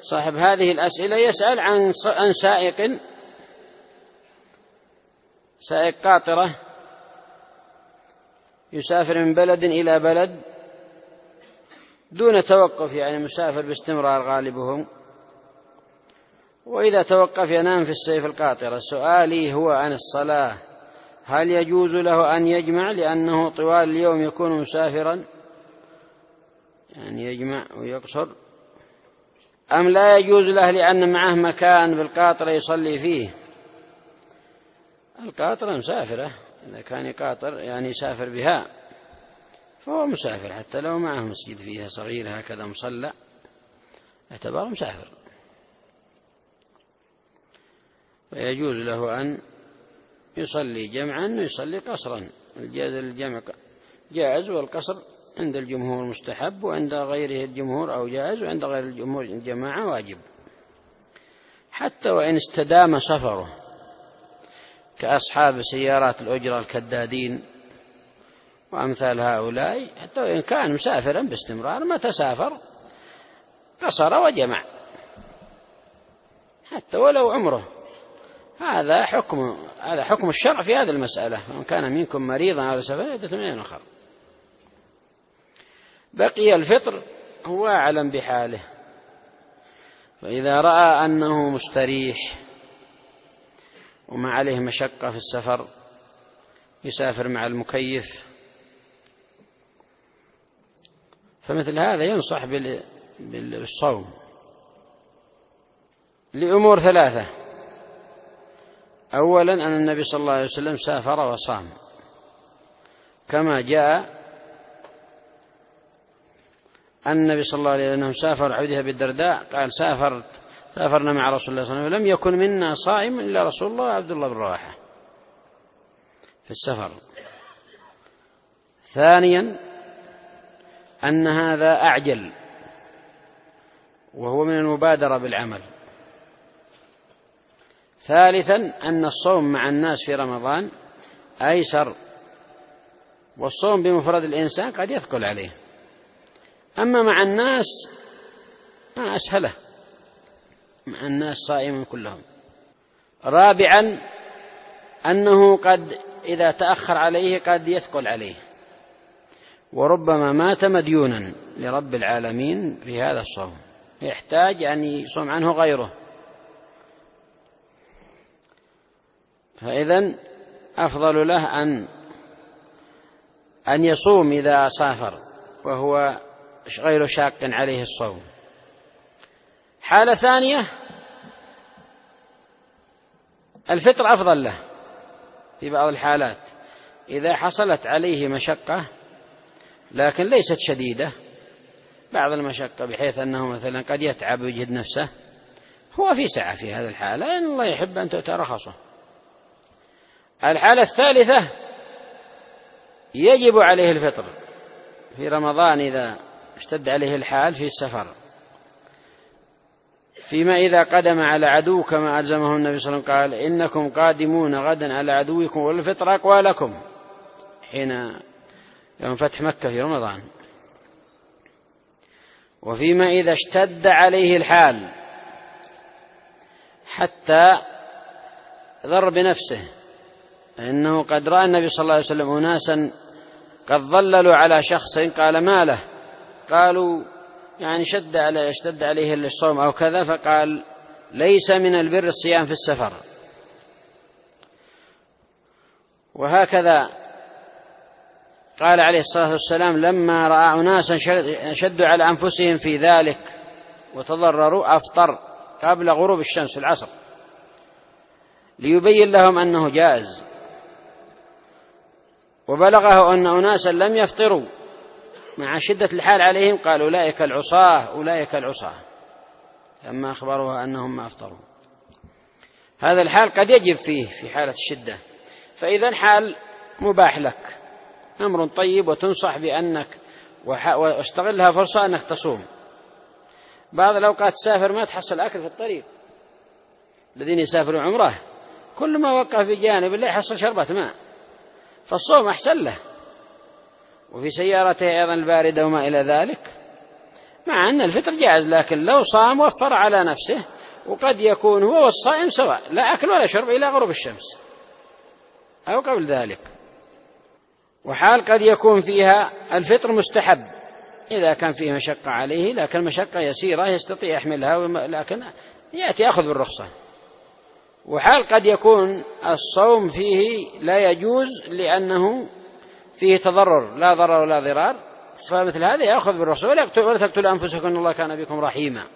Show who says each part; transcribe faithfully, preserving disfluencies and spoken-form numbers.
Speaker 1: صاحب هذه الأسئلة يسأل عن عن سائق سائق قاطرة يسافر من بلد إلى بلد دون توقف، يعني مسافر باستمرار غالبهم، وإذا توقف ينام في السيف القاطرة. سؤالي هو عن الصلاة، هل يجوز له أن يجمع لأنه طوال اليوم يكون مسافرا، يعني يجمع ويقصر، أم لا يجوز له لأن معه مكان بالقاطرة يصلي فيه؟ القاطرة مسافرة، إذا كان قاطر يعني يسافر بها فهو مسافر، حتى لو معه مسجد فيها صغير هكذا مصلى يعتبر مسافر، ويجوز له أن يصلي جمعا ويصلي قصرا. الجمع جائز والقصر عند الجمهور مستحب، وعند غيره الجمهور أو جائز، وعند غير الجمهور الجماعة واجب، حتى وإن استدام سفره كأصحاب سيارات الأجرة الكدادين وأمثال هؤلاء، حتى وإن كان مسافرا باستمرار ما تسافر قصر وجمع حتى ولو عمره. هذا حكم هذا حكم الشرع في هذه المسألة، ومن كان منكم مريضا على سفر عدة من أيام أخرى. بقي الفطر هو أعلم بحاله، فإذا رأى أنه مستريح وما عليه مشقة في السفر يسافر مع المكيف، فمثل هذا ينصح بالصوم لأمور ثلاثة. أولا أن النبي صلى الله عليه وسلم سافر وصام، كما جاء أن النبي صلى الله عليه وسلم سافر عودها بالدرداء قال سافرت سافرنا مع رسول الله صلى الله عليه وسلم لم يكن منا صائم إلا رسول الله وعبد الله بن رواحة في السفر. ثانيا أن هذا أعجل وهو من المبادرة بالعمل. ثالثا أن الصوم مع الناس في رمضان أيسر، والصوم بمفرد الإنسان قد يثقل عليه، أما مع الناس ما أسهله، مع الناس صائم كلهم. رابعا أنه قد إذا تأخر عليه قد يثقل عليه، وربما مات مديونا لرب العالمين في هذا الصوم يحتاج أن يصوم عنه غيره. فإذن أفضل له أن أن يصوم إذا سافر وهو غير شاق عليه الصوم. حالة ثانية الفطر أفضل له في بعض الحالات، إذا حصلت عليه مشقة لكن ليست شديدة، بعض المشقة بحيث أنه مثلا قد يتعب ويجهد نفسه، هو في سعة في هذا الحالة لأن الله يحب أن تؤتى رخصه. الحالة الثالثة يجب عليه الفطر في رمضان إذا اشتد عليه الحال في السفر، فيما إذا قدم على عدو كما ألزمه النبي صلى الله عليه وسلم قال إنكم قادمون غدا على عدوكم والفطر أقوى لكم، حين يوم فتح مكة في رمضان. وفيما إذا اشتد عليه الحال حتى ضر بنفسه، إنه قد رأى النبي صلى الله عليه وسلم أناسا قد ظللوا على شخص قال ما له، قالوا يعني شد على اشتد عليه الصوم أو كذا، فقال ليس من البر الصيام في السفر. وهكذا قال عليه الصلاة والسلام لما رأى أناسا شدوا على أنفسهم في ذلك وتضرروا أفطر قبل غروب الشمس في العصر ليبين لهم أنه جائز. وبلغه أن أناسا لم يفطروا مع شدة الحال عليهم قال أولئك العصاة أولئك العصاة لما أخبروها أنهم ما أفطروا. هذا الحال قد يجب فيه في حالة الشدة، فإذا الحال مباح لك أمر طيب، وتنصح بأنك واستغلها فرصة أنك تصوم. بعض الأوقات تسافر ما تحصل أكل في الطريق، الذين يسافروا عمره كل ما وقع في جانب الله يحصل شربة ماء، فالصوم أحسن له، وفي سيارته أيضا الباردة وما إلى ذلك مع أن الفطر جائز، لكن لو صام وفر على نفسه، وقد يكون هو والصائم سواء، لا أكل ولا شرب إلى غروب الشمس أو قبل ذلك. وحال قد يكون فيها الفطر مستحب إذا كان فيه مشقة عليه، لكن مشقة يسيرة يستطيع يحملها، لكن يأتي يأخذ بالرخصة. وحال قد يكون الصوم فيه لا يجوز لأنه فيه تضرر، لا ضرر ولا ضرار، فمثل هذا يأخذ بالرخصة. ولا تقتلوا أنفسكم إن الله كان بكم رحيما.